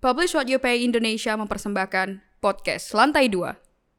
Publish What You Pay Indonesia mempersembahkan podcast Lantai 2.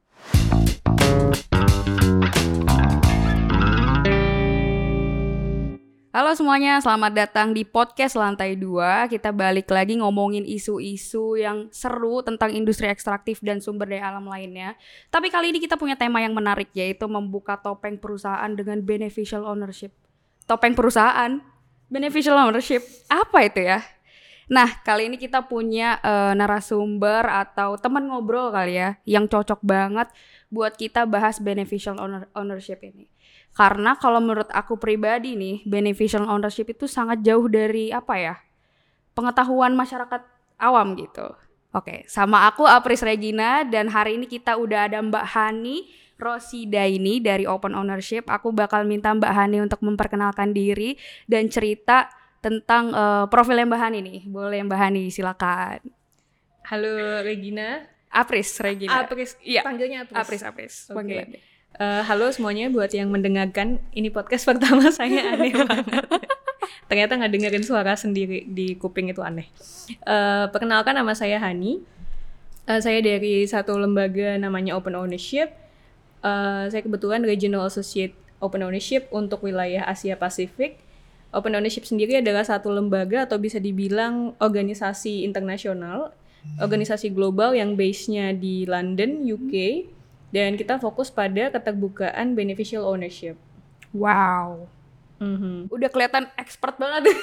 Halo semuanya, selamat datang di podcast Lantai 2. Kita balik lagi ngomongin isu-isu yang seru tentang industri ekstraktif dan sumber daya alam lainnya. Tapi kali ini kita punya tema yang menarik, yaitu membuka topeng perusahaan dengan beneficial ownership. Topeng perusahaan, beneficial ownership, apa itu ya? Nah, kali ini kita punya narasumber atau teman ngobrol kali ya, yang cocok banget buat kita bahas beneficial ownership ini. Karena kalau menurut aku pribadi nih, beneficial ownership itu sangat jauh dari pengetahuan masyarakat awam gitu. Oke, sama aku Apris Regina, dan hari ini kita udah ada Mbak Hani Rosidaini dari Open Ownership. Aku bakal minta Mbak Hani untuk memperkenalkan diri dan cerita tentang profil Mbak Hani nih. Boleh Mbak Hani, silakan. Halo Regina. Apris Regina. Apris, iya. Panggilnya Apris. Apris. Okay. Halo semuanya buat yang mendengarkan. Ini podcast pertama saya, aneh banget. Ternyata nggak dengerin suara sendiri di kuping itu aneh. Perkenalkan, nama saya Hani. Saya dari satu lembaga namanya Open Ownership. Saya kebetulan Regional Associate Open Ownership untuk wilayah Asia Pasifik. Open Ownership sendiri adalah satu lembaga atau bisa dibilang organisasi internasional, organisasi global yang base-nya di London, UK, dan kita fokus pada keterbukaan beneficial ownership. Wow. Udah kelihatan expert banget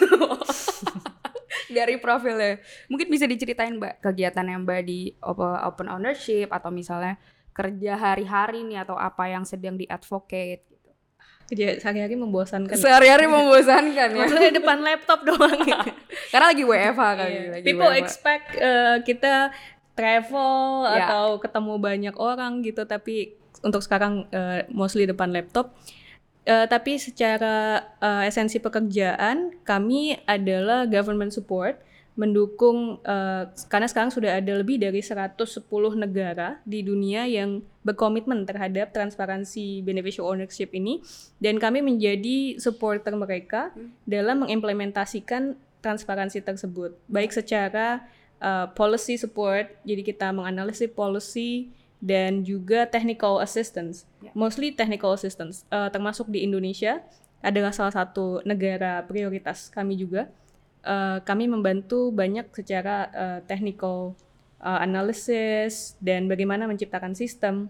dari profilnya. Mungkin bisa diceritain Mbak kegiatannya Mbak di Open Ownership, atau misalnya kerja hari-hari nih, atau apa yang sedang di-advocate. Jadi sehari-hari membosankan. Sehari-hari membosankan ya. Maksudnya depan laptop doang gitu. Karena lagi WFH kali. Lagi People WFH. expect kita travel atau ketemu banyak orang gitu, tapi untuk sekarang mostly depan laptop. Tapi secara esensi pekerjaan kami adalah government support, mendukung karena sekarang sudah ada lebih dari 110 negara di dunia yang berkomitmen terhadap transparansi beneficial ownership ini, dan kami menjadi supporter mereka dalam mengimplementasikan transparansi tersebut, baik secara policy support, jadi kita menganalisis policy, dan juga technical assistance, mostly technical assistance, termasuk di Indonesia adalah salah satu negara prioritas kami juga. Kami membantu banyak secara technical analysis dan bagaimana menciptakan sistem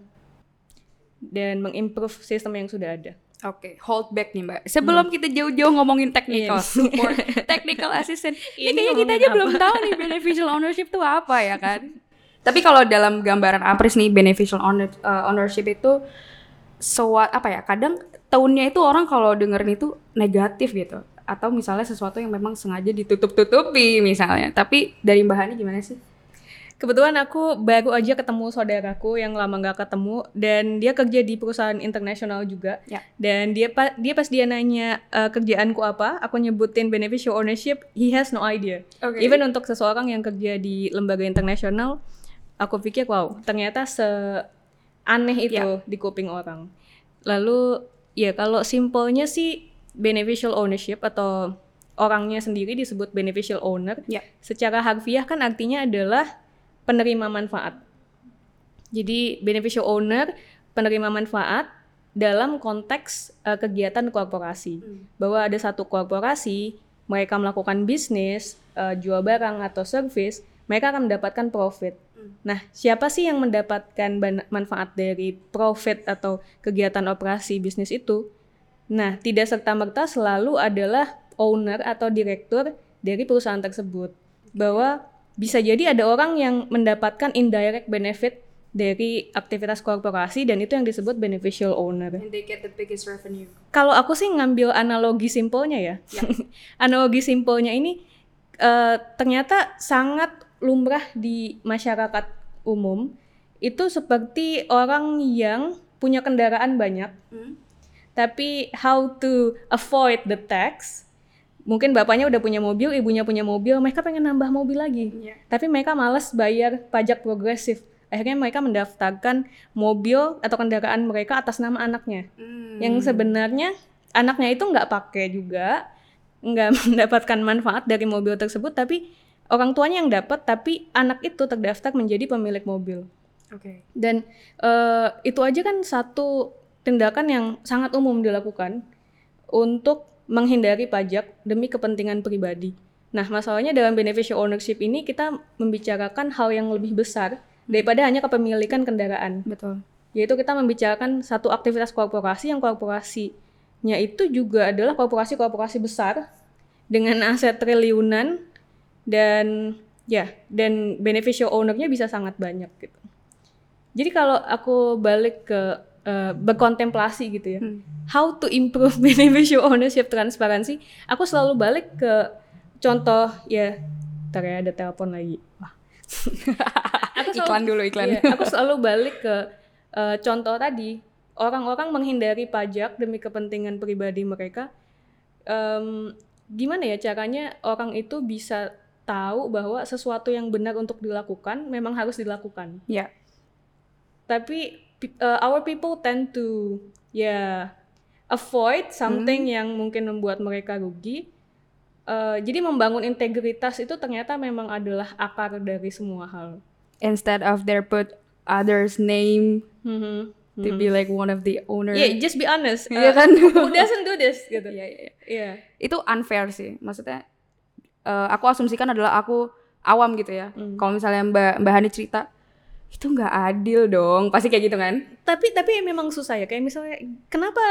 dan mengimprove sistem yang sudah ada. Oke, hold back nih Mbak. Sebelum kita jauh-jauh ngomongin technical support, technical assistant, ini kayaknya kita aja belum tahu nih beneficial ownership itu apa ya kan? Tapi kalau dalam gambaran Apris nih, beneficial ownership itu kadang tone-nya itu orang kalau dengerin itu negatif gitu. Atau misalnya sesuatu yang memang sengaja ditutup-tutupi misalnya. Tapi dari Mbak Hani gimana sih? Kebetulan aku baru aja ketemu saudaraku yang lama gak ketemu, dan dia kerja di perusahaan internasional juga. Dan dia pas dia nanya kerjaanku apa, aku nyebutin beneficial ownership, he has no idea. Even untuk seseorang yang kerja di lembaga internasional, aku pikir wow, ternyata seaneh itu di kuping orang. Lalu ya kalau simpelnya sih, beneficial ownership atau orangnya sendiri disebut beneficial owner. Secara harfiah kan artinya adalah penerima manfaat. Jadi beneficial owner, penerima manfaat dalam konteks kegiatan korporasi. Bahwa ada satu korporasi, mereka melakukan bisnis, jual barang atau service, mereka akan mendapatkan profit. Nah, siapa sih yang mendapatkan manfaat dari profit atau kegiatan operasi bisnis itu? Nah, tidak serta-merta selalu adalah owner atau direktur dari perusahaan tersebut. Bahwa bisa jadi ada orang yang mendapatkan indirect benefit dari aktivitas korporasi, dan itu yang disebut beneficial owner. And they get the biggest revenue. Kalau aku sih ngambil analogi simpelnya ya. Analogi simpelnya ini ternyata sangat lumrah di masyarakat umum. Itu seperti orang yang punya kendaraan banyak. Tapi how to avoid the tax. Mungkin bapaknya udah punya mobil, ibunya punya mobil, mereka pengen nambah mobil lagi. Tapi mereka malas bayar pajak progresif. Akhirnya mereka mendaftarkan mobil atau kendaraan mereka atas nama anaknya. Yang sebenarnya anaknya itu nggak pakai juga, nggak mendapatkan manfaat dari mobil tersebut, tapi orang tuanya yang dapat, tapi anak itu terdaftar menjadi pemilik mobil. Oke. Dan itu aja kan satu tindakan yang sangat umum dilakukan untuk menghindari pajak demi kepentingan pribadi. Nah, masalahnya dalam beneficial ownership ini kita membicarakan hal yang lebih besar daripada hanya kepemilikan kendaraan. Betul. Yaitu kita membicarakan satu aktivitas korporasi yang korporasinya itu juga adalah korporasi-korporasi besar dengan aset triliunan dan beneficial owner-nya bisa sangat banyak gitu. Jadi kalau aku balik ke berkontemplasi gitu ya, how to improve beneficial ownership transparansi, aku selalu balik ke contoh ya, ntar ya ada telepon lagi. Wah. Iklan dulu. Iya, aku selalu balik ke contoh tadi, orang-orang menghindari pajak demi kepentingan pribadi mereka. Gimana ya caranya orang itu bisa tahu bahwa sesuatu yang benar untuk dilakukan memang harus dilakukan. Ya. Tapi our people tend to avoid something yang mungkin membuat mereka rugi. Jadi membangun integritas itu ternyata memang adalah akar dari semua hal. Instead of they put others' name to be like one of the owner. Yeah, just be honest. Iya kan? Who doesn't do this gitu. Iya. Itu unfair sih. Maksudnya aku asumsikan adalah aku awam gitu ya. Kalau misalnya Mbak Hani cerita, itu nggak adil dong, pasti kayak gitu kan? Tapi memang susah ya, kayak misalnya kenapa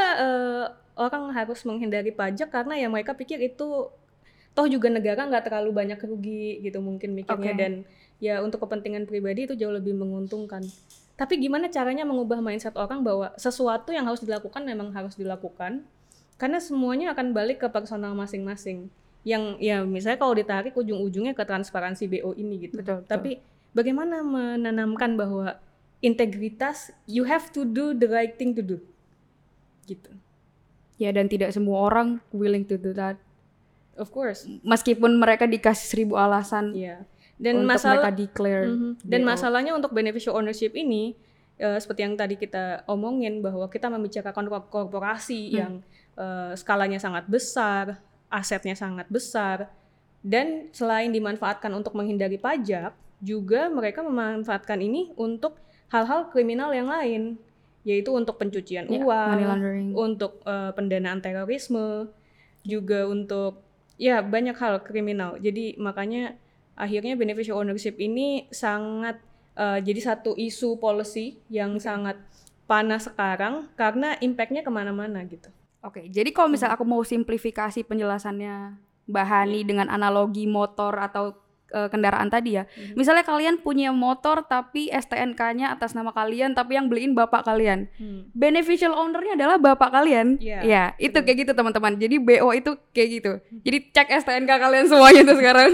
orang harus menghindari pajak karena ya mereka pikir itu toh juga negara nggak terlalu banyak rugi gitu mungkin mikirnya, dan ya untuk kepentingan pribadi itu jauh lebih menguntungkan. Tapi gimana caranya mengubah mindset orang bahwa sesuatu yang harus dilakukan memang harus dilakukan karena semuanya akan balik ke personal masing-masing. Yang ya misalnya kalau ditarik ujung-ujungnya ke transparansi BO ini gitu. Betul. Tapi bagaimana menanamkan bahwa integritas, you have to do the right thing to do, gitu. Ya, dan tidak semua orang willing to do that. Of course. Meskipun mereka dikasih 1000 alasan. Iya. Dan untuk mereka declare. Dan masalahnya untuk beneficial ownership ini, seperti yang tadi kita omongin bahwa kita membicarakan korporasi yang skalanya sangat besar, asetnya sangat besar, dan selain dimanfaatkan untuk menghindari pajak, juga mereka memanfaatkan ini untuk hal-hal kriminal yang lain, yaitu untuk pencucian uang, money laundering, untuk pendanaan terorisme, juga untuk banyak hal kriminal. Jadi makanya akhirnya beneficial ownership ini sangat jadi satu isu policy yang sangat panas sekarang karena impact-nya kemana-mana gitu. Oke, jadi kalau misalnya aku mau simplifikasi penjelasannya Mbak Hani dengan analogi motor atau kendaraan tadi ya. Misalnya kalian punya motor tapi STNK-nya atas nama kalian tapi yang beliin bapak kalian. Beneficial owner-nya adalah bapak kalian. Ya, itu kayak gitu teman-teman. Jadi BO itu kayak gitu. Jadi cek STNK kalian semuanya tuh sekarang.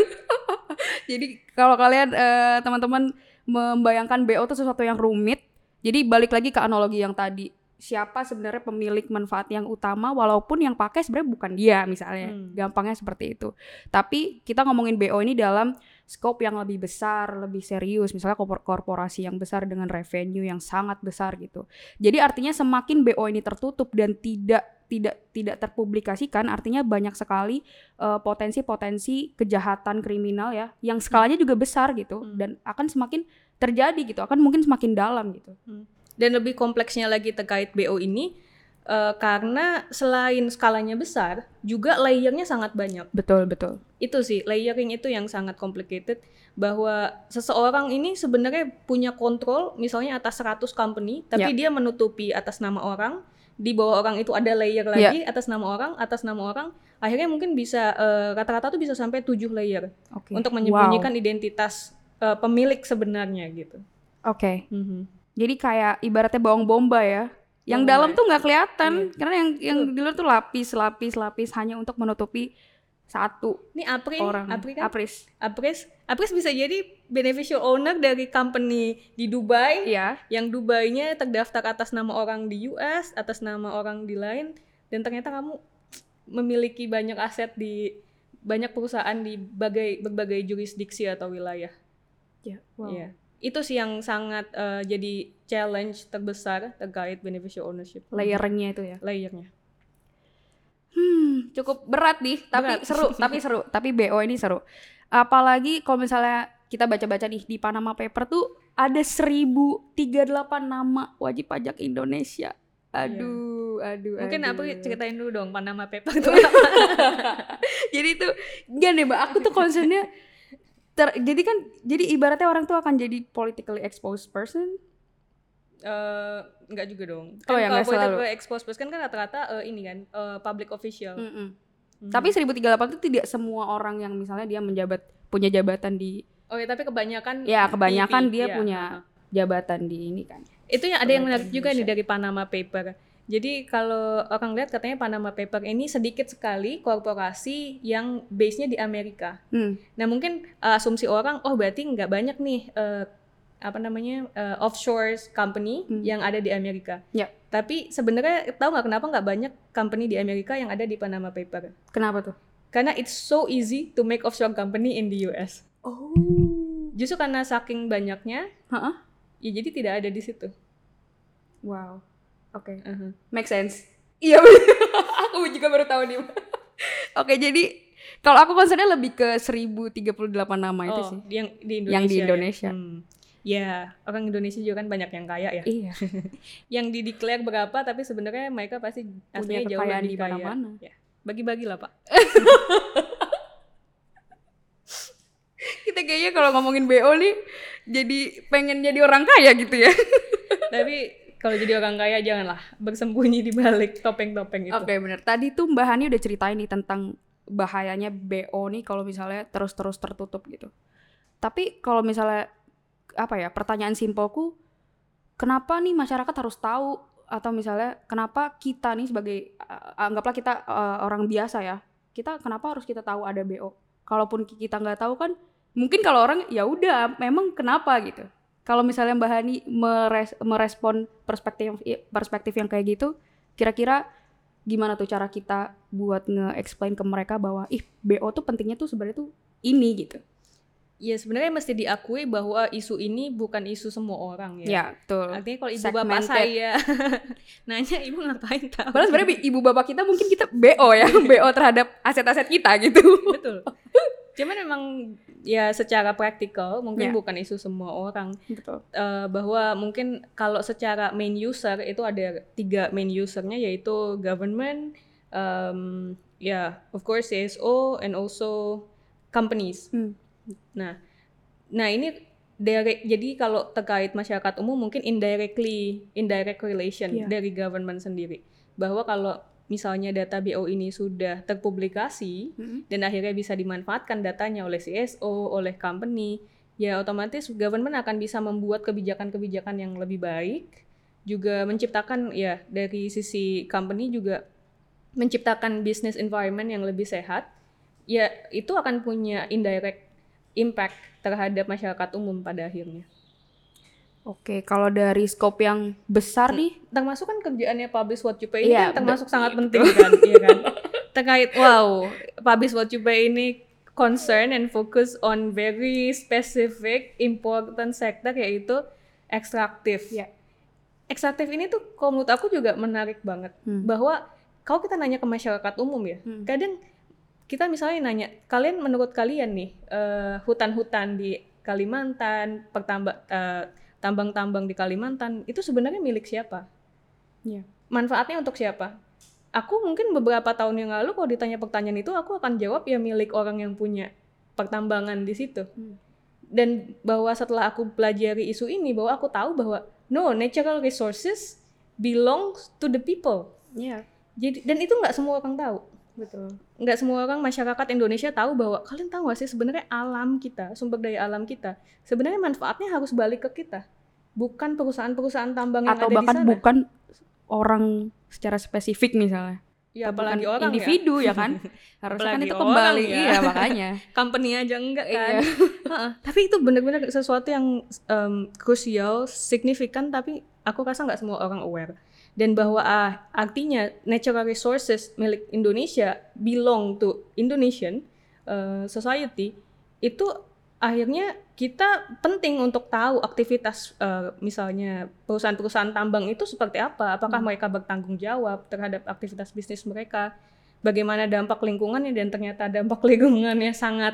Jadi kalau kalian teman-teman membayangkan BO itu sesuatu yang rumit, jadi balik lagi ke analogi yang tadi. Siapa sebenarnya pemilik manfaat yang utama walaupun yang pakai sebenarnya bukan dia misalnya. Gampangnya seperti itu. Tapi kita ngomongin BO ini dalam scope yang lebih besar, lebih serius. Misalnya korporasi yang besar dengan revenue yang sangat besar gitu. Jadi artinya semakin BO ini tertutup dan tidak terpublikasikan, artinya banyak sekali potensi-potensi kejahatan kriminal ya yang skalanya juga besar gitu dan akan semakin terjadi gitu, akan mungkin semakin dalam gitu. Dan lebih kompleksnya lagi terkait BO ini, karena selain skalanya besar, juga layernya sangat banyak. Betul. Itu sih, layering itu yang sangat complicated, bahwa seseorang ini sebenarnya punya kontrol, misalnya atas 100 company, tapi dia menutupi atas nama orang, di bawah orang itu ada layer lagi, atas nama orang, akhirnya mungkin bisa, rata-rata tuh bisa sampai 7 layer, untuk menyembunyikan identitas pemilik sebenarnya gitu. Jadi kayak ibaratnya bawang bombay ya. Yang dalam tuh nggak kelihatan karena yang di luar tuh lapis hanya untuk menutupi satu orang. Apris bisa jadi beneficial owner dari company di Dubai. Yang Dubai-nya terdaftar atas nama orang di US, atas nama orang di lain, dan ternyata kamu memiliki banyak aset di banyak perusahaan di berbagai jurisdiksi atau wilayah. Itu sih yang sangat jadi challenge terbesar terkait beneficial ownership. Layernya itu ya. Layernya. Cukup berat nih, tapi seru. Tapi BO ini seru. Apalagi kalau misalnya kita baca-baca nih di Panama Paper tuh ada 1038 nama wajib pajak Indonesia. Aduh. Mungkin aduh. aku ceritain dulu dong Panama Paper itu apa. Jadi tuh gini Mbak, aku tuh concernnya jadi ibaratnya orang tuh akan jadi politically exposed person. Enggak juga dong. Oh ya, kalau politically exposed person kan rata-rata ini kan public official. Tapi 1038 itu tidak semua orang yang misalnya dia punya jabatan di. Oh ya, tapi kebanyakan. Ya kebanyakan TV, dia ya. punya jabatan di ini kan. Itu yang ada yang menarik juga nih dari Panama Paper. Jadi kalau orang lihat katanya Panama Paper ini sedikit sekali korporasi yang base-nya di Amerika. Nah mungkin asumsi orang, oh berarti nggak banyak nih offshore company yang ada di Amerika. Ya. Tapi sebenarnya tahu nggak kenapa nggak banyak company di Amerika yang ada di Panama Paper? Kenapa tuh? Karena it's so easy to make offshore company in the US. Oh. Justru karena saking banyaknya, ya jadi tidak ada di situ. Wow. Oke. Make sense. Iya. Aku juga baru tahu nih. Oke, jadi kalau aku concernnya lebih ke 1038 nama itu sih. Yang di Indonesia. Yang di Indonesia. Ya, orang Indonesia juga kan banyak yang kaya ya. Iya. Yang di-declare berapa, tapi sebenarnya mereka pasti aslinya jauh lebih kaya. Mana-mana. Ya. Bagi-bagi lah, Pak. Kita kayaknya kalau ngomongin BO nih, jadi pengen jadi orang kaya gitu ya. Tapi kalau jadi orang kaya janganlah bersembunyi di balik topeng-topeng itu. Oke, benar. Tadi tuh Mbak Hani udah ceritain nih tentang bahayanya BO nih kalau misalnya terus-terus tertutup gitu. Tapi kalau misalnya pertanyaan simpelku, kenapa nih masyarakat harus tahu, atau misalnya kenapa kita nih sebagai anggaplah kita orang biasa ya, kita kenapa harus kita tahu ada BO? Kalaupun kita nggak tahu kan, mungkin kalau orang ya udah memang kenapa gitu. Kalau misalnya Mbak Hani merespon perspektif yang kayak gitu, kira-kira gimana tuh cara kita buat nge-explain ke mereka bahwa BO tuh pentingnya tuh sebenarnya tuh ini gitu. Ya sebenarnya mesti diakui bahwa isu ini bukan isu semua orang ya. Ya, betul. Artinya kalau ibu bapak saya nanya, ibu ngapain tahu? Padahal sebenarnya ibu bapak kita mungkin kita BO ya, BO terhadap aset-aset kita gitu. Betul. Cuman memang ya secara praktikal mungkin bukan isu semua orang. Betul. Bahwa mungkin kalau secara main user itu ada 3 main usernya, yaitu government, of course CSO, and also companies. Nah ini jadi kalau terkait masyarakat umum mungkin indirect relation dari government sendiri, bahwa kalau misalnya data BO ini sudah terpublikasi dan akhirnya bisa dimanfaatkan datanya oleh CSO, oleh company, ya otomatis government akan bisa membuat kebijakan-kebijakan yang lebih baik, juga menciptakan ya dari sisi company juga menciptakan business environment yang lebih sehat. Ya itu akan punya indirect impact terhadap masyarakat umum pada akhirnya. Oke, kalau dari scope yang besar nih, termasuk kan kerjaannya Publish What You Pay ini kan termasuk sangat penting kan, iya kan? Terkait Publish What You Pay ini concern and focus on very specific important sector, yaitu ekstraktif. Ekstraktif ini tuh kalau menurut aku juga menarik banget, bahwa kalau kita nanya ke masyarakat umum ya, kadang kita misalnya nanya, menurut kalian nih, hutan-hutan di Kalimantan, tambang-tambang di Kalimantan, itu sebenarnya milik siapa? Manfaatnya untuk siapa? Aku mungkin beberapa tahun yang lalu kalau ditanya pertanyaan itu, aku akan jawab ya milik orang yang punya pertambangan di situ. Dan bahwa setelah aku pelajari isu ini, bahwa aku tahu bahwa natural resources belongs to the people. Jadi, dan itu nggak semua orang tahu. Betul. Nggak semua orang masyarakat Indonesia tahu bahwa, kalian tahu nggak sih sebenarnya alam kita, sumber daya alam kita, sebenarnya manfaatnya harus balik ke kita, bukan perusahaan-perusahaan tambang yang atau ada di sana. Atau bahkan bukan orang secara spesifik misalnya. Ya apalagi orang individu ya kan. Harusnya kan itu kembali ya. Iya makanya. Company aja enggak kan. Tapi itu benar-benar sesuatu yang krusial, signifikan, tapi aku rasa nggak semua orang aware. Dan bahwa artinya natural resources milik Indonesia belong to Indonesian society, itu akhirnya kita penting untuk tahu aktivitas misalnya perusahaan-perusahaan tambang itu seperti apa, apakah mereka bertanggung jawab terhadap aktivitas bisnis mereka, bagaimana dampak lingkungannya, dan ternyata dampak lingkungannya sangat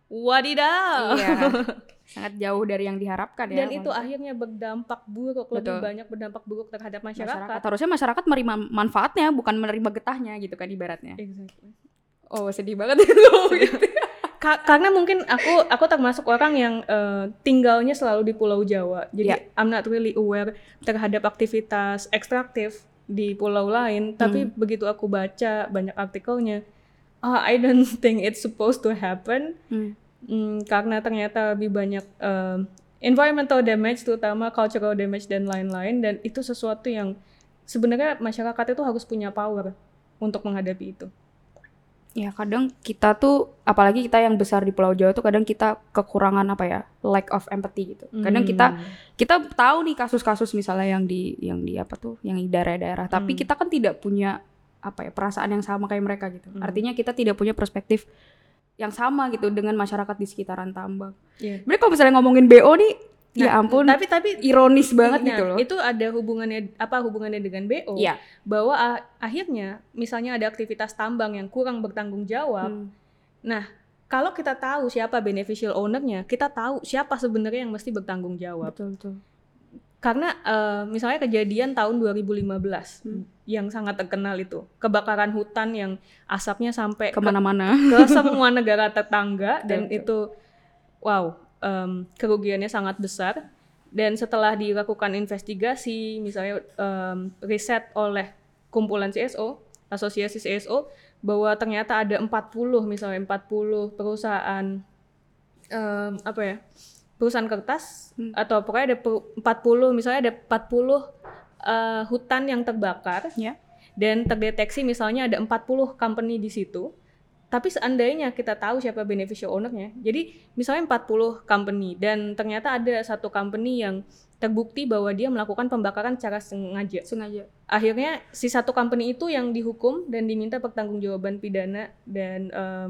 Wadidaw. Iya. Sangat jauh dari yang diharapkan ya. Dan itu akhirnya berdampak buruk, lebih banyak berdampak buruk terhadap masyarakat. Harusnya masyarakat menerima manfaatnya, bukan menerima getahnya gitu kan ibaratnya. Exactly. Oh, sedih banget itu. Karena mungkin aku termasuk orang yang tinggalnya selalu di Pulau Jawa. Jadi I'm not really aware terhadap aktivitas ekstraktif di pulau lain. Tapi begitu aku baca banyak artikelnya, I don't think it's supposed to happen. Karena ternyata lebih banyak environmental damage, terutama cultural damage dan lain-lain, dan itu sesuatu yang sebenarnya masyarakat itu harus punya power untuk menghadapi itu. Ya kadang kita tuh, apalagi kita yang besar di Pulau Jawa tuh kadang kita kekurangan lack of empathy gitu. Kadang kita tahu nih kasus-kasus misalnya yang di daerah-daerah, tapi kita kan tidak punya perasaan yang sama kayak mereka gitu. Artinya kita tidak punya perspektif yang sama gitu dengan masyarakat di sekitaran tambang. Berarti kalau misalnya ngomongin BO nih, ya ampun, tapi ironis banget gitu loh. Itu ada hubungannya dengan BO? Bahwa akhirnya misalnya ada aktivitas tambang yang kurang bertanggung jawab. Nah, kalau kita tahu siapa beneficial owner-nya, kita tahu siapa sebenarnya yang mesti bertanggung jawab. Betul. Karena misalnya kejadian tahun 2015 yang sangat terkenal itu, kebakaran hutan yang asapnya sampai kemana-mana ke semua negara tetangga. Dan itu kerugiannya sangat besar. Dan setelah dilakukan investigasi, misalnya riset oleh kumpulan CSO, asosiasi CSO, bahwa ternyata ada 40 perusahaan perusahaan kertas, atau pokoknya ada 40 hutan yang terbakar, dan terdeteksi misalnya ada 40 company di situ. Tapi seandainya kita tahu siapa beneficial owner-nya, jadi misalnya 40 company dan ternyata ada satu company yang terbukti bahwa dia melakukan pembakaran secara sengaja. Akhirnya si satu company itu yang dihukum dan diminta pertanggungjawaban pidana dan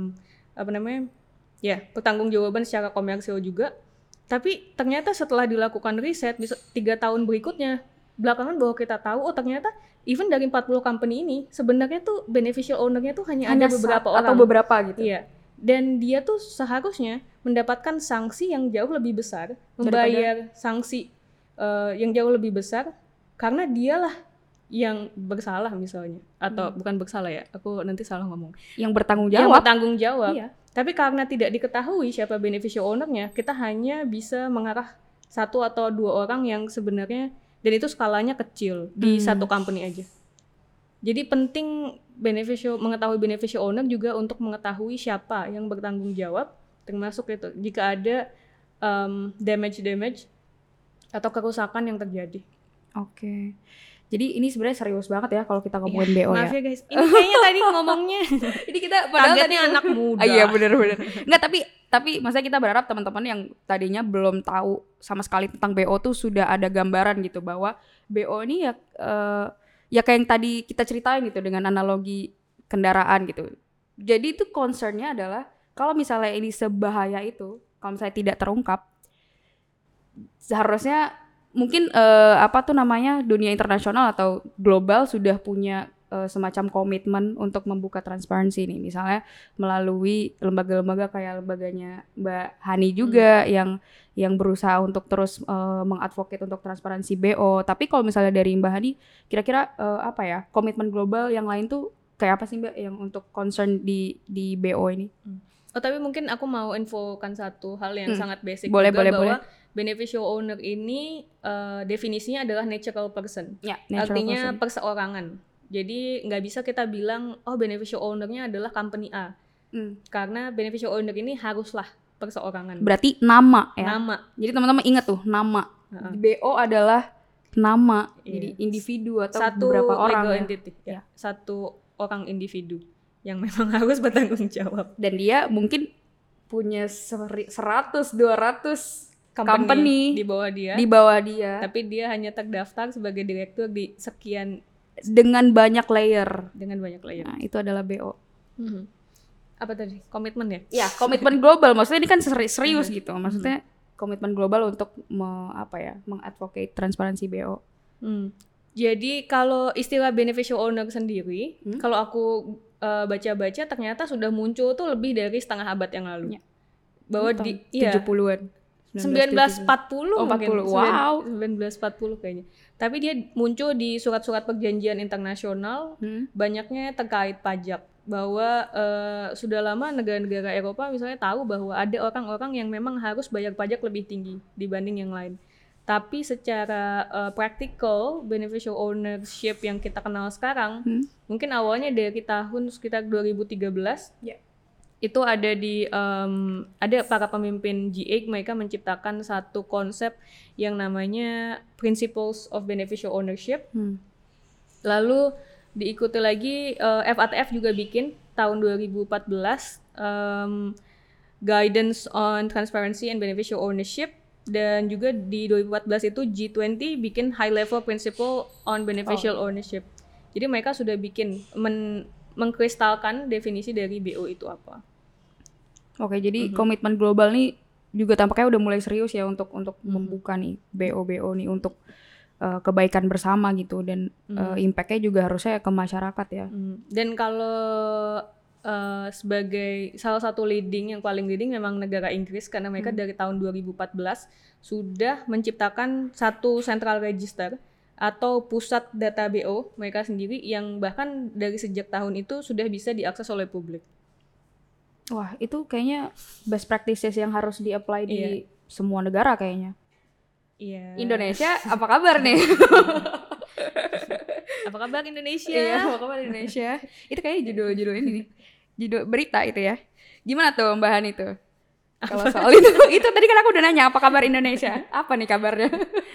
pertanggungjawaban secara komersil juga. Tapi ternyata setelah dilakukan riset 3 tahun berikutnya, belakangan bahwa kita tahu ternyata even dari 40 company ini sebenarnya tuh beneficial owner-nya tuh hanya ada beberapa orang atau beberapa gitu. Iya. Dan dia tuh seharusnya mendapatkan sanksi yang jauh lebih besar, membayar sanksi yang jauh lebih besar karena dialah yang bersalah misalnya, atau bukan bersalah ya, aku nanti salah ngomong. Yang bertanggung jawab. Iya. Tapi karena tidak diketahui siapa beneficial owner-nya, kita hanya bisa mengarah 1 atau 2 orang yang sebenarnya, dan itu skalanya kecil di satu company aja. Jadi penting mengetahui beneficial owner juga untuk mengetahui siapa yang bertanggung jawab, termasuk itu jika ada damage atau kerusakan yang terjadi. Oke. Jadi ini sebenarnya serius banget ya kalau kita ngomongin BO maaf ya guys, ini kayaknya tadi ngomongnya ini kita padahal tadi anak muda. Iya benar. Enggak, tapi maksudnya kita berharap teman-teman yang tadinya belum tahu sama sekali tentang BO tuh sudah ada gambaran gitu bahwa BO ini ya kayak yang tadi kita ceritain gitu dengan analogi kendaraan gitu. Jadi itu concernnya adalah kalau misalnya ini sebahaya itu, kalau misalnya tidak terungkap, seharusnya mungkin dunia internasional atau global sudah punya semacam komitmen untuk membuka transparansi ini, misalnya melalui lembaga-lembaga kayak lembaganya Mbak Hani juga yang berusaha untuk terus mengadvocate untuk transparansi BO. Tapi kalau misalnya dari Mbak Hani, kira-kira komitmen global yang lain tuh kayak apa sih Mbak yang untuk concern di BO ini? Tapi mungkin aku mau infokan satu hal yang sangat basic boleh. Beneficial owner ini definisinya adalah natural person, person. Artinya perseorangan. Jadi nggak bisa kita bilang beneficial owner-nya adalah company A, karena beneficial owner ini haruslah perseorangan. Berarti nama ya. Nama. Jadi teman-teman ingat tuh nama. BO adalah nama, jadi individu atau beberapa orang. Legal entity. Ya. Satu orang individu yang memang harus bertanggung jawab. Dan dia mungkin punya 100-200 company di bawah dia. Tapi dia hanya terdaftar sebagai direktur di sekian dengan banyak layer. Nah, itu adalah BO. Apa tadi? Komitmen ya? Ya, komitmen global. Maksudnya ini kan serius gitu. Maksudnya komitmen global untuk mengadvocate transparansi BO. Jadi kalau istilah beneficial owner sendiri, kalau aku baca-baca ternyata sudah muncul tuh lebih dari setengah abad yang lalu. bahwa di 70-an. 1940 mungkin. 40. Wow. 1940 kayaknya. Tapi dia muncul di surat-surat perjanjian internasional, banyaknya terkait pajak. Bahwa sudah lama negara-negara Eropa misalnya tahu bahwa ada orang-orang yang memang harus bayar pajak lebih tinggi dibanding yang lain. Tapi secara practical, beneficial ownership yang kita kenal sekarang, mungkin awalnya dari tahun sekitar 2013, itu ada ada para pemimpin G8, mereka menciptakan satu konsep yang namanya Principles of Beneficial Ownership. Lalu diikuti lagi FATF juga bikin tahun 2014 Guidance on Transparency and Beneficial Ownership, dan juga di 2014 itu G20 bikin High Level Principle on Beneficial Ownership. Jadi mereka sudah bikin mengkristalkan definisi dari BO itu apa. Oke, jadi komitmen global nih juga tampaknya udah mulai serius ya untuk membuka nih BO nih untuk kebaikan bersama gitu, dan impact-nya juga harusnya ke masyarakat ya. Dan kalau sebagai salah satu yang paling leading memang negara Inggris, karena mereka dari tahun 2014 sudah menciptakan satu central register atau pusat data BO mereka sendiri, yang bahkan dari sejak tahun itu sudah bisa diakses oleh publik. Wah, itu kayaknya best practices yang harus di-apply di semua negara kayaknya. Iya. Indonesia, apa kabar nih? Apa kabar Indonesia? Iya, apa kabar Indonesia? Itu kayaknya judul ini nih. Judul berita itu ya. Gimana tuh Mbak Hani tuh? Kalau soal itu tadi kan aku udah nanya apa kabar Indonesia? Apa nih kabarnya?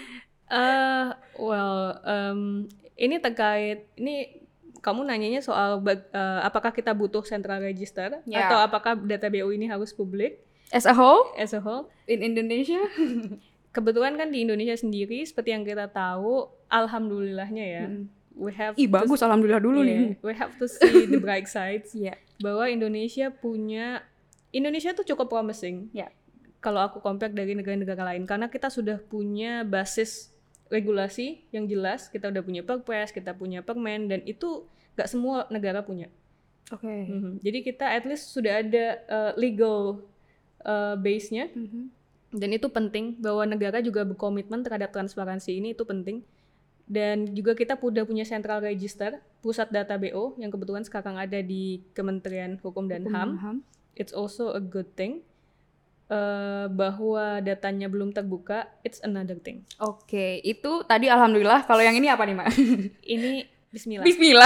Ini terkait, ini kamu nanyanya soal apakah kita butuh central register atau apakah data BO ini harus publik? As a whole? As a whole? In Indonesia? Kebetulan kan di Indonesia sendiri seperti yang kita tahu, alhamdulillahnya ya. Bagus, alhamdulillah dulu nih. We have to see the bright sides. Bahwa Indonesia tuh cukup promising. Kalau aku compare dari negara-negara lain, karena kita sudah punya basis regulasi yang jelas, kita udah punya Perpres, kita punya Permen, dan itu gak semua negara punya. Jadi kita at least sudah ada legal base-nya. Dan itu penting, bahwa negara juga berkomitmen terhadap transparansi ini, itu penting. Dan juga kita udah punya central register, pusat data BO, yang kebetulan sekarang ada di Kementerian Hukum dan HAM. It's also a good thing. Bahwa datanya belum terbuka, it's another thing. Oke, itu tadi alhamdulillah. Kalau yang ini apa nih, Mbak? Ini bismillah. Bismillah.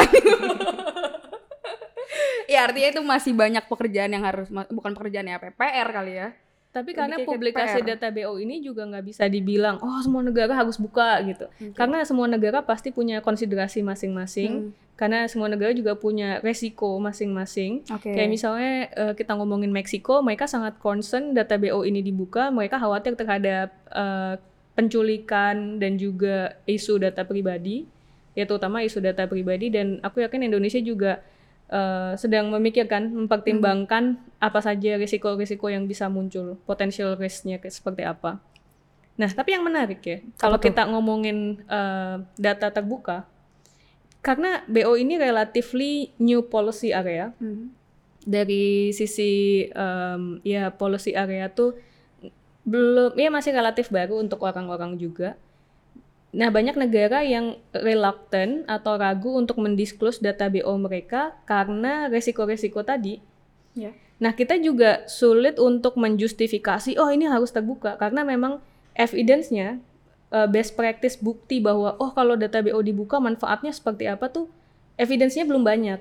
Ya, artinya itu masih banyak pekerjaan yang harus, bukan pekerjaan ya, PR kali ya. Tapi karena publikasi data BO ini juga nggak bisa dibilang, semua negara harus buka gitu. Karena semua negara pasti punya konsiderasi masing-masing. Karena semua negara juga punya resiko masing-masing. Kayak misalnya kita ngomongin Meksiko, mereka sangat concern data BO ini dibuka. Mereka khawatir terhadap penculikan dan juga isu data pribadi. Ya terutama isu data pribadi. Dan aku yakin Indonesia juga sedang mempertimbangkan apa saja risiko-risiko yang bisa muncul, potential risk-nya seperti apa. Nah, tapi yang menarik ya, kalau kita ngomongin data terbuka, karena BO ini relatively new policy area, dari sisi policy area tuh masih relatif baru untuk orang-orang juga. Nah, banyak negara yang reluctant atau ragu untuk mendisclose data BO mereka karena resiko-resiko tadi. Nah, kita juga sulit untuk menjustifikasi, ini harus terbuka, karena memang evidence-nya, best practice bukti bahwa kalau data BO dibuka manfaatnya seperti apa tuh, evidence-nya belum banyak.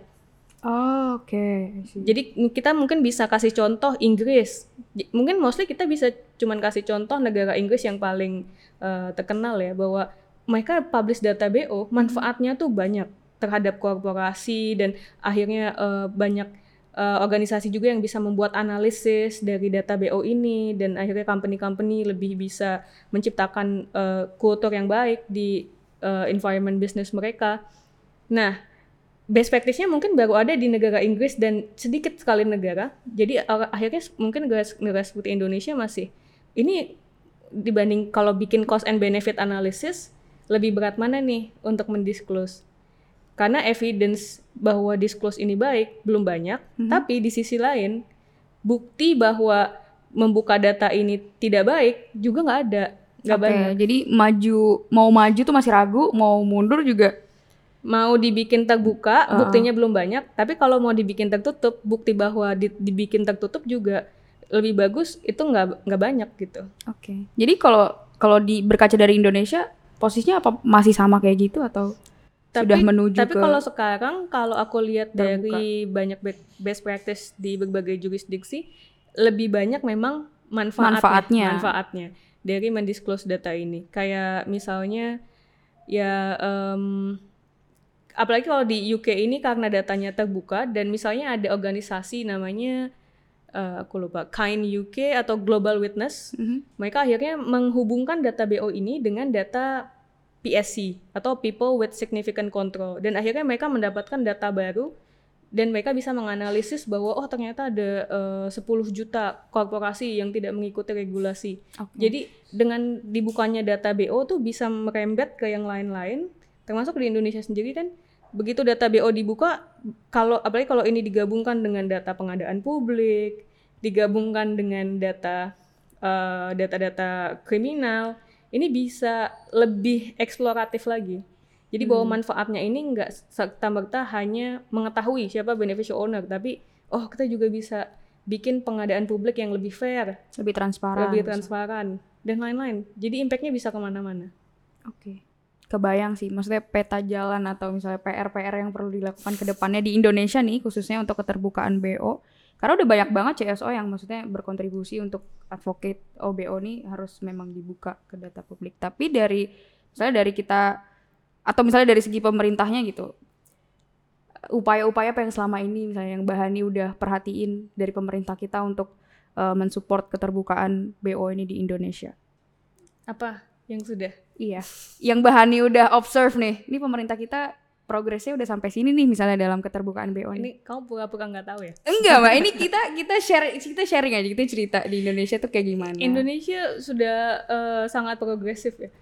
Jadi kita mungkin bisa kasih contoh Inggris. Mungkin mostly kita bisa cuman kasih contoh negara Inggris yang paling terkenal ya, bahwa mereka publish data BO, manfaatnya tuh banyak terhadap korporasi, dan akhirnya banyak organisasi juga yang bisa membuat analisis dari data BO ini, dan akhirnya company-company lebih bisa menciptakan kultur yang baik di environment bisnis mereka. Nah, best practice-nya mungkin baru ada di negara Inggris dan sedikit sekali negara. Jadi akhirnya mungkin negara seperti Indonesia masih, ini dibanding kalau bikin cost and benefit analysis, lebih berat mana nih untuk mendisclose? Karena evidence bahwa disclose ini baik belum banyak, tapi di sisi lain bukti bahwa membuka data ini tidak baik juga nggak banyak. Jadi mau maju tuh masih ragu, mau mundur juga mau dibikin terbuka, buktinya belum banyak. Tapi kalau mau dibikin tertutup, bukti bahwa dibikin tertutup juga lebih bagus itu nggak banyak gitu. Oke. Jadi kalau berkaca dari Indonesia, posisinya apa masih sama kayak gitu atau sudah menuju tapi ke kalau sekarang kalau aku lihat terbuka. Dari banyak best practice di berbagai jurisdiksi, lebih banyak memang manfaatnya dari mendisclose data ini. Kayak misalnya ya apalagi kalau di UK ini karena datanya terbuka dan misalnya ada organisasi namanya aku lupa Kind UK atau Global Witness, mereka akhirnya menghubungkan data BO ini dengan data PSC atau People with Significant Control, dan akhirnya mereka mendapatkan data baru dan mereka bisa menganalisis bahwa ternyata ada 10 juta korporasi yang tidak mengikuti regulasi. Jadi dengan dibukanya data BO tuh bisa merembet ke yang lain-lain, termasuk di Indonesia sendiri kan. Begitu data BO dibuka, apalagi kalau ini digabungkan dengan data pengadaan publik, digabungkan dengan data-data kriminal, ini bisa lebih eksploratif lagi. Jadi bahwa manfaatnya ini nggak serta-merta hanya mengetahui siapa beneficial owner, tapi kita juga bisa bikin pengadaan publik yang lebih fair, lebih transparan dan lain-lain. Jadi impact-nya bisa kemana-mana. Oke. Kebayang sih, maksudnya peta jalan atau misalnya PR yang perlu dilakukan ke depannya di Indonesia nih, khususnya untuk keterbukaan BO. Karena udah banyak banget CSO yang maksudnya berkontribusi untuk advocate BO nih harus memang dibuka ke data publik. Tapi misalnya dari kita, atau misalnya dari segi pemerintahnya gitu, upaya-upaya apa yang selama ini misalnya yang Mbak Hani udah perhatiin dari pemerintah kita untuk mensupport keterbukaan BO ini di Indonesia? Apa yang sudah? Iya, yang Mbak Hani udah observe nih, ini pemerintah kita progresnya udah sampai sini nih misalnya dalam keterbukaan BO ini. Kamu pura-pura nggak tahu ya? Enggak Mbak, ini kita sharing aja, kita cerita di Indonesia tuh kayak gimana. Indonesia sudah sangat progresif ya.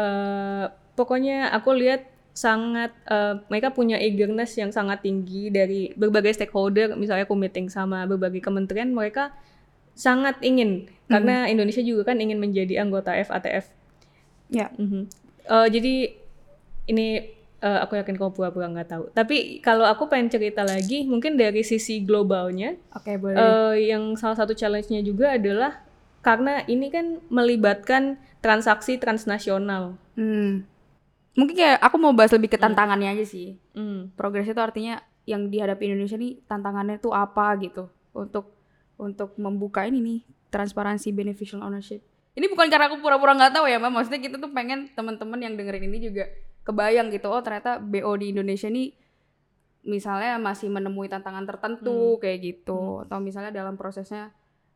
Pokoknya aku lihat sangat mereka punya eagerness yang sangat tinggi dari berbagai stakeholder, misalnya aku meeting sama berbagai kementerian, mereka sangat ingin karena Indonesia juga kan ingin menjadi anggota FATF. Ya. Jadi ini aku yakin kamu pura-pura nggak tahu. Tapi kalau aku pengen cerita lagi, mungkin dari sisi globalnya. Oke, boleh. Yang salah satu challenge-nya juga adalah karena ini kan melibatkan transaksi transnasional. Mungkin kayak aku mau bahas lebih ke tantangannya aja sih. Progres itu artinya yang dihadapi Indonesia nih tantangannya tuh apa gitu untuk membuka ini nih transparansi beneficial ownership. Ini bukan karena aku pura-pura nggak tahu ya Mbak, maksudnya kita tuh pengen teman-teman yang dengerin ini juga kebayang gitu, ternyata BO di Indonesia nih misalnya masih menemui tantangan tertentu kayak gitu, atau misalnya dalam prosesnya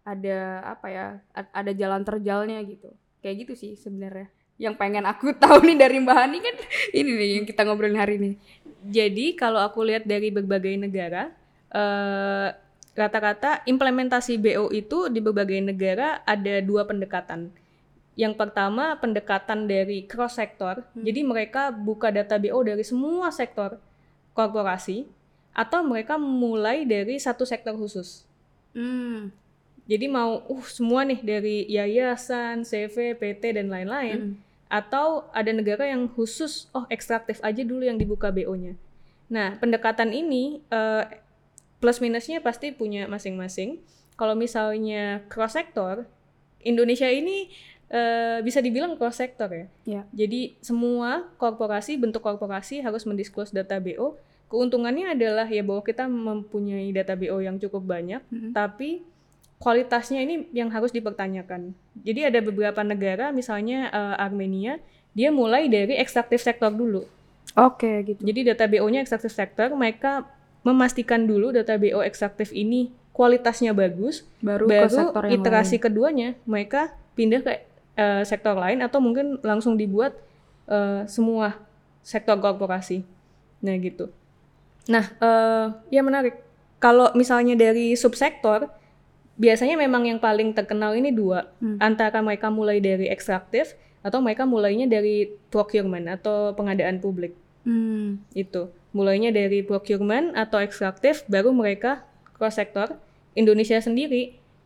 ada jalan terjalnya gitu, kayak gitu sih sebenarnya. Yang pengen aku tahu nih dari Mbak Hani kan ini nih yang kita ngobrolin hari ini. Jadi kalau aku lihat dari berbagai negara, rata-rata implementasi BO itu di berbagai negara ada 2 pendekatan. Yang pertama pendekatan dari cross sektor, jadi mereka buka data BO dari semua sektor korporasi, atau mereka mulai dari satu sektor khusus. Jadi mau semua nih dari yayasan, CV, PT dan lain-lain, atau ada negara yang khusus ekstraktif aja dulu yang dibuka BO-nya. Nah pendekatan ini plus minusnya pasti punya masing-masing. Kalau misalnya cross sektor, Indonesia ini bisa dibilang cross sektor ya. Jadi semua bentuk korporasi harus mendisclose data BO. Keuntungannya adalah ya bahwa kita mempunyai data BO yang cukup banyak, tapi kualitasnya ini yang harus dipertanyakan. Jadi ada beberapa negara, misalnya Armenia, dia mulai dari ekstraktif sektor dulu. Oke, gitu. Jadi data BO-nya ekstraktif sektor, mereka memastikan dulu data BO ekstraktif ini kualitasnya bagus, baru ke sektor yang iterasi lain. Keduanya mereka pindah ke sektor lain atau mungkin langsung dibuat semua sektor korporasi. Nah gitu. Nah ya menarik. Kalau misalnya dari subsektor, biasanya memang yang paling terkenal ini 2. Antara mereka mulai dari ekstraktif atau mereka mulainya dari procurement atau pengadaan publik. Itu. Mulainya dari procurement atau ekstraktif, baru mereka cross sektor. Indonesia sendiri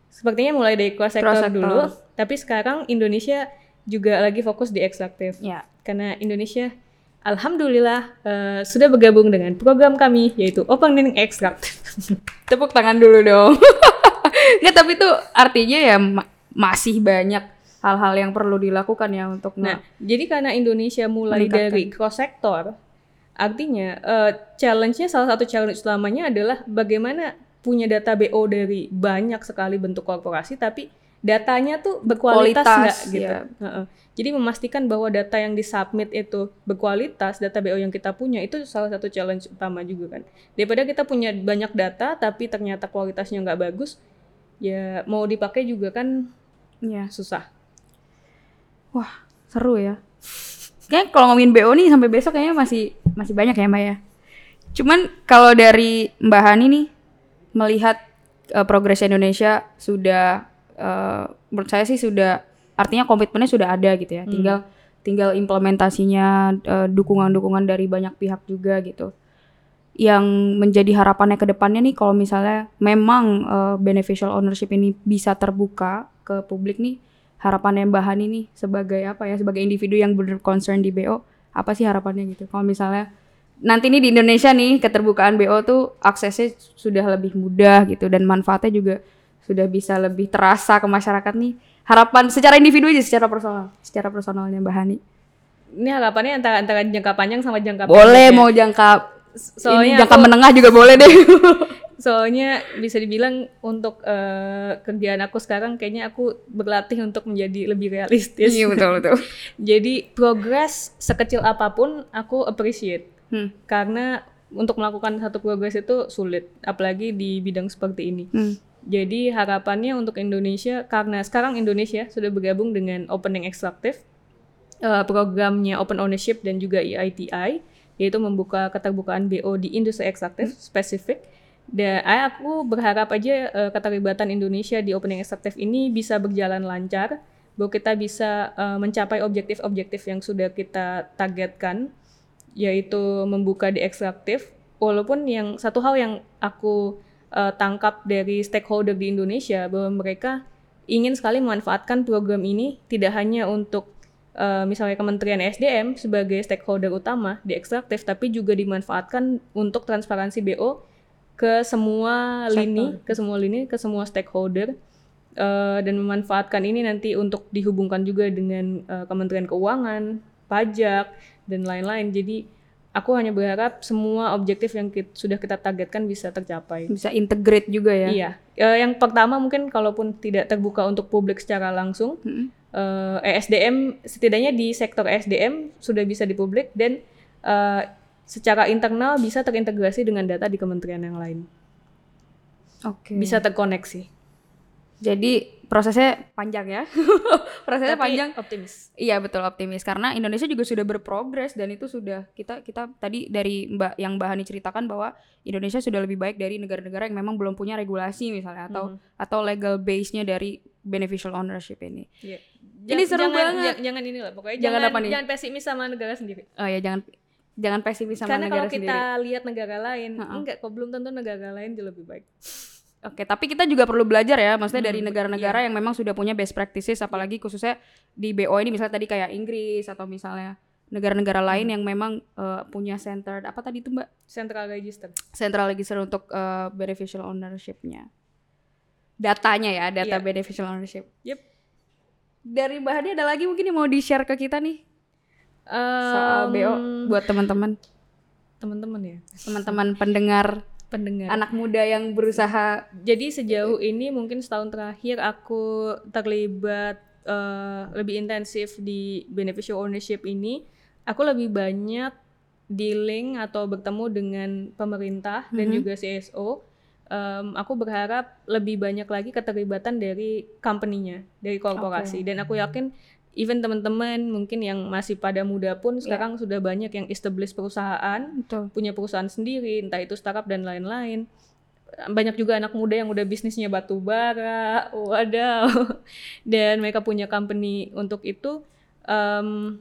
sepertinya mulai dari cross sector Cross-sector. dulu, tapi sekarang Indonesia juga lagi fokus di ekstraktif. Ya. Karena Indonesia alhamdulillah sudah bergabung dengan program kami yaitu Opening Extractive. Tepuk tangan dulu dong. Nggak, tapi itu artinya ya masih banyak hal-hal yang perlu dilakukan ya untuk jadi karena Indonesia mulai dari cross sector, artinya challenge-nya, salah satu challenge utamanya adalah bagaimana punya data BO dari banyak sekali bentuk korporasi tapi datanya tuh berkualitas nggak gitu. Ya. Jadi memastikan bahwa data yang disubmit itu berkualitas, data BO yang kita punya itu salah satu challenge utama juga kan. Daripada kita punya banyak data tapi ternyata kualitasnya nggak bagus, ya mau dipakai juga kan ya susah. Wah, seru ya. Kayaknya kalau ngomongin BO nih sampai besok kayaknya masih banyak ya Mbak ya. Cuman kalau dari Mbak Hani nih melihat progres Indonesia sudah menurut saya sih sudah, artinya komitmennya sudah ada gitu ya. Tinggal implementasinya, dukungan-dukungan dari banyak pihak juga gitu. Yang menjadi harapannya ke depannya nih kalau misalnya memang beneficial ownership ini bisa terbuka ke publik nih, harapannya Mbak Hani nih sebagai apa ya, sebagai individu yang benar concern di BO, apa sih harapannya gitu? Kalau misalnya nanti nih di Indonesia nih keterbukaan BO tuh aksesnya sudah lebih mudah gitu dan manfaatnya juga sudah bisa lebih terasa ke masyarakat nih. Harapan secara individu aja, secara personalnya Mbak Hani. Ini harapannya antara jangka panjang sama jangka pendek. Boleh ya? Mau soalnya jangka menengah juga boleh deh. Soalnya bisa dibilang untuk kerjaan aku sekarang kayaknya aku berlatih untuk menjadi lebih realistis. Iya betul. Jadi progres sekecil apapun aku appreciate. Karena untuk melakukan satu progres itu sulit, apalagi di bidang seperti ini. Jadi harapannya untuk Indonesia, karena sekarang Indonesia sudah bergabung dengan Opening Extractive, programnya Open Ownership dan juga EITI, yaitu membuka keterbukaan BO di industri ekstraktif spesifik. Dan aku berharap aja keterlibatan Indonesia di Opening Extractive ini bisa berjalan lancar, bahwa kita bisa mencapai objektif-objektif yang sudah kita targetkan, yaitu membuka di ekstraktif. Walaupun yang satu hal yang aku tangkap dari stakeholder di Indonesia, bahwa mereka ingin sekali memanfaatkan program ini tidak hanya untuk misalnya Kementerian SDM sebagai stakeholder utama di ekstraktif, tapi juga dimanfaatkan untuk transparansi BO ke semua lini, ke semua stakeholder, dan memanfaatkan ini nanti untuk dihubungkan juga dengan Kementerian Keuangan, pajak, dan lain-lain. Jadi aku hanya berharap semua objektif yang sudah kita targetkan bisa tercapai. Bisa integrate juga ya? Iya. Yang pertama mungkin kalaupun tidak terbuka untuk publik secara langsung, SDM, setidaknya di sektor SDM sudah bisa di publik dan secara internal bisa terintegrasi dengan data di kementerian yang lain. Oke. Bisa terkoneksi. Jadi prosesnya panjang ya. Prosesnya tapi panjang. Optimis. Iya betul, optimis karena Indonesia juga sudah berprogres dan itu sudah kita tadi dari Mbak Hani ceritakan bahwa Indonesia sudah lebih baik dari negara-negara yang memang belum punya regulasi misalnya atau legal base-nya dari beneficial ownership ini. Yeah. Ini seru banget. Jangan inilah pokoknya jangan pesimis sama negara sendiri. Oh ya, jangan pesimis sama karena negara sendiri. Karena kalau kita lihat negara lain, enggak kok belum tentu negara lain jauh lebih baik. Oke, tapi kita juga perlu belajar ya, maksudnya dari negara-negara yang memang sudah punya best practices, apalagi khususnya di BO ini, misalnya tadi kayak Inggris atau misalnya negara-negara lain yang memang punya center, apa tadi itu Mbak? Central register untuk beneficial ownership-nya. Datanya ya, data beneficial ownership. Yep. Dari Mbak Hani ada lagi mungkin yang mau di-share ke kita nih? Soal BO buat teman-teman ya. Teman-teman pendengar anak muda yang berusaha. Jadi sejauh ini mungkin setahun terakhir aku terlibat lebih intensif di beneficial ownership ini. Aku lebih banyak dealing atau bertemu dengan pemerintah dan juga CSO. Aku berharap lebih banyak lagi keterlibatan dari company-nya, dari korporasi. Dan aku yakin even teman-teman mungkin yang masih pada muda pun sekarang sudah banyak yang establish perusahaan, punya perusahaan sendiri, entah itu startup dan lain-lain. Banyak juga anak muda yang udah bisnisnya batu bara, wadaw, dan mereka punya company untuk itu.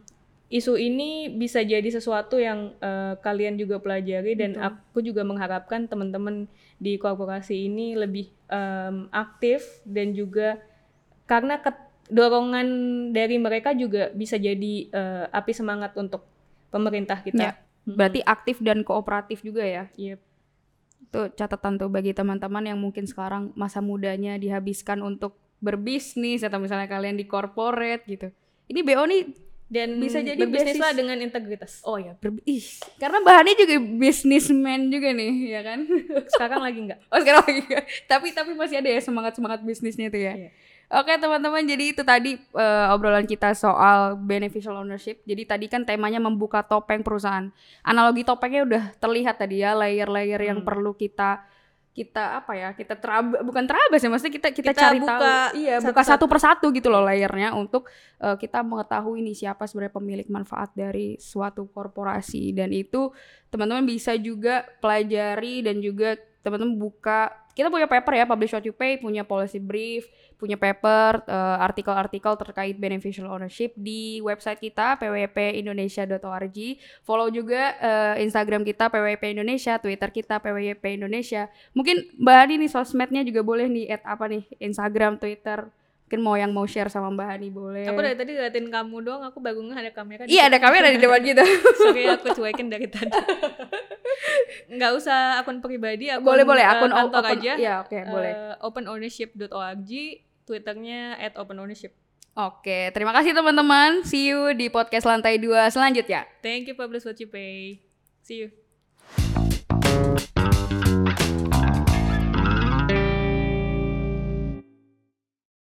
isu ini bisa jadi sesuatu yang kalian juga pelajari, dan aku juga mengharapkan teman-teman di korporasi ini lebih aktif, dan juga karena dorongan dari mereka juga bisa jadi api semangat untuk pemerintah kita. Ya, berarti aktif dan kooperatif juga ya. Yep. Itu catatan tuh bagi teman-teman yang mungkin sekarang masa mudanya dihabiskan untuk berbisnis, atau misalnya kalian di corporate gitu. Ini BO nih, dan bisa jadi berbisnislah dengan integritas. Oh ya, karena bahannya juga businessman juga nih, ya kan? Sekarang lagi enggak. Oh, sekarang lagi enggak. Tapi masih ada ya semangat bisnisnya tuh ya. Iya. Oke teman-teman, jadi itu tadi obrolan kita soal beneficial ownership. Jadi tadi kan temanya membuka topeng perusahaan. Analogi topengnya udah terlihat tadi ya, layer-layer yang perlu kita apa ya, kita bukan terabas ya, maksudnya kita cari tahu, buka satu persatu gitu loh layernya, untuk kita mengetahui nih siapa sebenarnya pemilik manfaat dari suatu korporasi. Dan itu teman-teman bisa juga pelajari, dan juga teman-teman buka, kita punya paper ya, Publish What You Pay, punya policy brief, punya paper, artikel-artikel terkait beneficial ownership di website kita pwypindonesia.org. Follow juga Instagram kita PWYP Indonesia, Twitter kita PWYP Indonesia. Mungkin Mbak Hani nih sosmednya juga boleh nih, apa nih, Instagram, Twitter. Mungkin mau share sama Mbak Hani boleh. Aku dari tadi liatin kamu doang, aku baru ada kamera. Iya, ada kamera di depan kita. Sorry, aku cuekin dari tadi. Nggak usah akun pribadi, boleh akun kantor open aja. Ya, oke, boleh. Openownership.org, Twitternya @openownership. Oke, terima kasih teman-teman. See you di podcast Lantai 2 selanjutnya. Thank you Publish What You Pay. See you.